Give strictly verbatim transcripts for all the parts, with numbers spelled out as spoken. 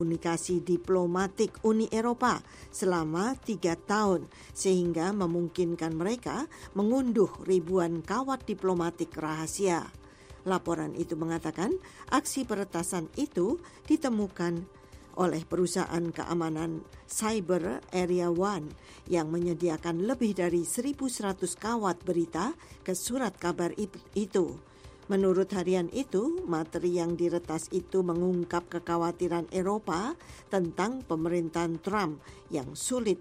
komunikasi diplomatik Uni Eropa selama tiga tahun sehingga memungkinkan mereka mengunduh ribuan kawat diplomatik rahasia. Laporan itu mengatakan aksi peretasan itu ditemukan oleh perusahaan keamanan Cyber Area One yang menyediakan lebih dari seribu seratus kawat berita ke surat kabar itu. Menurut harian itu, materi yang diretas itu mengungkap kekhawatiran Eropa tentang pemerintahan Trump yang sulit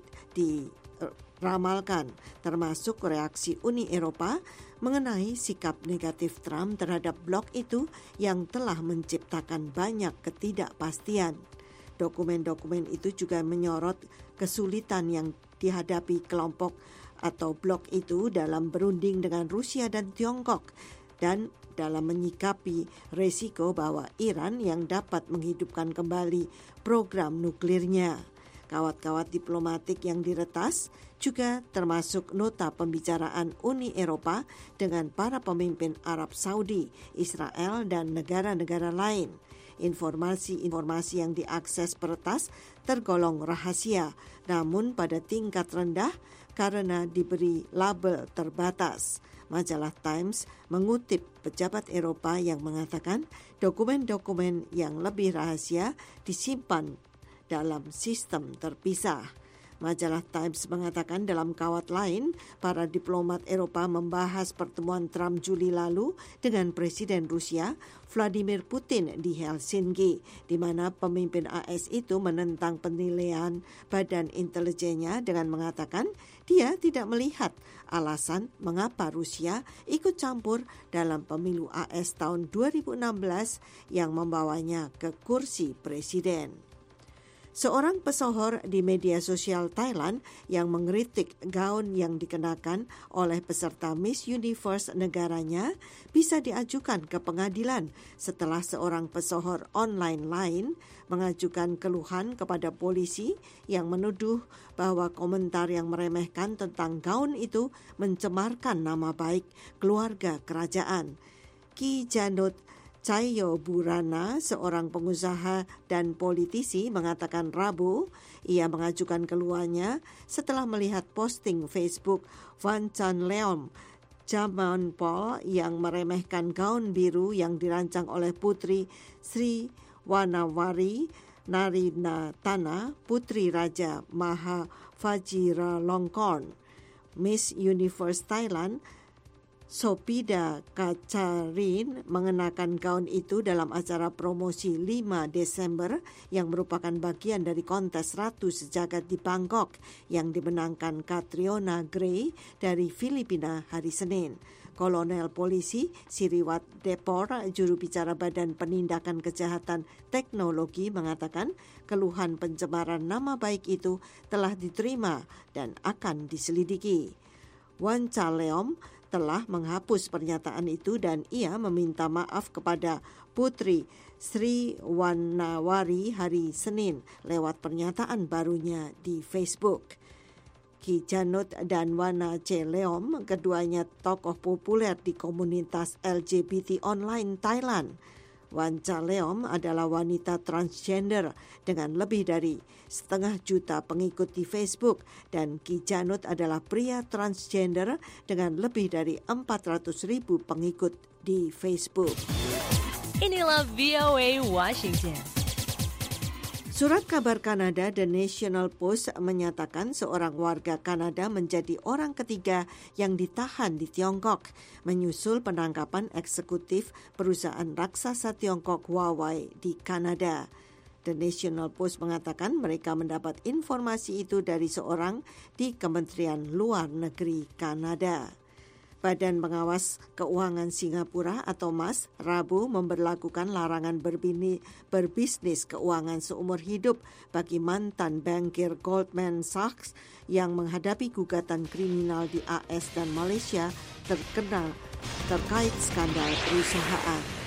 diramalkan, termasuk reaksi Uni Eropa mengenai sikap negatif Trump terhadap blok itu yang telah menciptakan banyak ketidakpastian. Dokumen-dokumen itu juga menyorot kesulitan yang dihadapi kelompok atau blok itu dalam berunding dengan Rusia dan Tiongkok dan dalam menyikapi resiko bahwa Iran yang dapat menghidupkan kembali program nuklirnya. Kawat-kawat diplomatik yang diretas juga termasuk nota pembicaraan Uni Eropa dengan para pemimpin Arab Saudi, Israel, dan negara-negara lain. Informasi-informasi yang diakses peretas tergolong rahasia, namun pada tingkat rendah karena diberi label terbatas. Majalah Times mengutip pejabat Eropa yang mengatakan dokumen-dokumen yang lebih rahasia disimpan dalam sistem terpisah. Majalah Times mengatakan dalam kawat lain, para diplomat Eropa membahas pertemuan Trump Juli lalu dengan Presiden Rusia Vladimir Putin di Helsinki, di mana pemimpin A S itu menentang penilaian badan intelijennya dengan mengatakan dia tidak melihat alasan mengapa Rusia ikut campur dalam pemilu A S tahun dua ribu enam belas yang membawanya ke kursi presiden. Seorang pesohor di media sosial Thailand yang mengkritik gaun yang dikenakan oleh peserta Miss Universe negaranya bisa diajukan ke pengadilan setelah seorang pesohor online lain mengajukan keluhan kepada polisi yang menuduh bahwa komentar yang meremehkan tentang gaun itu mencemarkan nama baik keluarga kerajaan. Ki Janut Cahayoburana, seorang pengusaha dan politisi, mengatakan Rabu ia mengajukan keluhannya setelah melihat posting Facebook Van Chan Leom Jamanpol yang meremehkan gaun biru yang dirancang oleh Putri Sri Wanawari Narinatana, Putri Raja Maha Vajiralongkorn. Miss Universe Thailand Sopida Kacarin mengenakan gaun itu dalam acara promosi lima Desember yang merupakan bagian dari kontes Ratu Sejagat di Bangkok yang dimenangkan Catriona Gray dari Filipina hari Senin. Kolonel Polisi Siriwat Depor, juru bicara Badan Penindakan Kejahatan Teknologi, mengatakan keluhan pencemaran nama baik itu telah diterima dan akan diselidiki. Wan Chaleom telah menghapus pernyataan itu dan ia meminta maaf kepada Putri Sri Wanawari hari Senin lewat pernyataan barunya di Facebook. Ki Janut dan Wana Chaleom, keduanya tokoh populer di komunitas L G B T online Thailand. Wan Chaleom adalah wanita transgender dengan lebih dari setengah juta pengikut di Facebook dan Ki Janut adalah pria transgender dengan lebih dari empat ratus ribu pengikut di Facebook. Inilah V O A Washington. Surat kabar Kanada The National Post menyatakan seorang warga Kanada menjadi orang ketiga yang ditahan di Tiongkok menyusul penangkapan eksekutif perusahaan raksasa Tiongkok Huawei di Kanada. The National Post mengatakan mereka mendapat informasi itu dari seorang di Kementerian Luar Negeri Kanada. Badan Pengawas Keuangan Singapura atau M A S Rabu memberlakukan larangan berbini, berbisnis keuangan seumur hidup bagi mantan bankir Goldman Sachs yang menghadapi gugatan kriminal di A S dan Malaysia terkena terkait skandal perusahaan.